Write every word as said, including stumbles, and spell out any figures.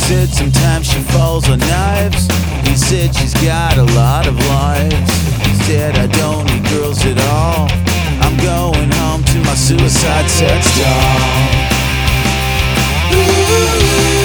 said sometimes she falls on knives. He said she's got a lot of lives. He said I don't need girls at all. I'm going home to my suicide sex doll. Ooh.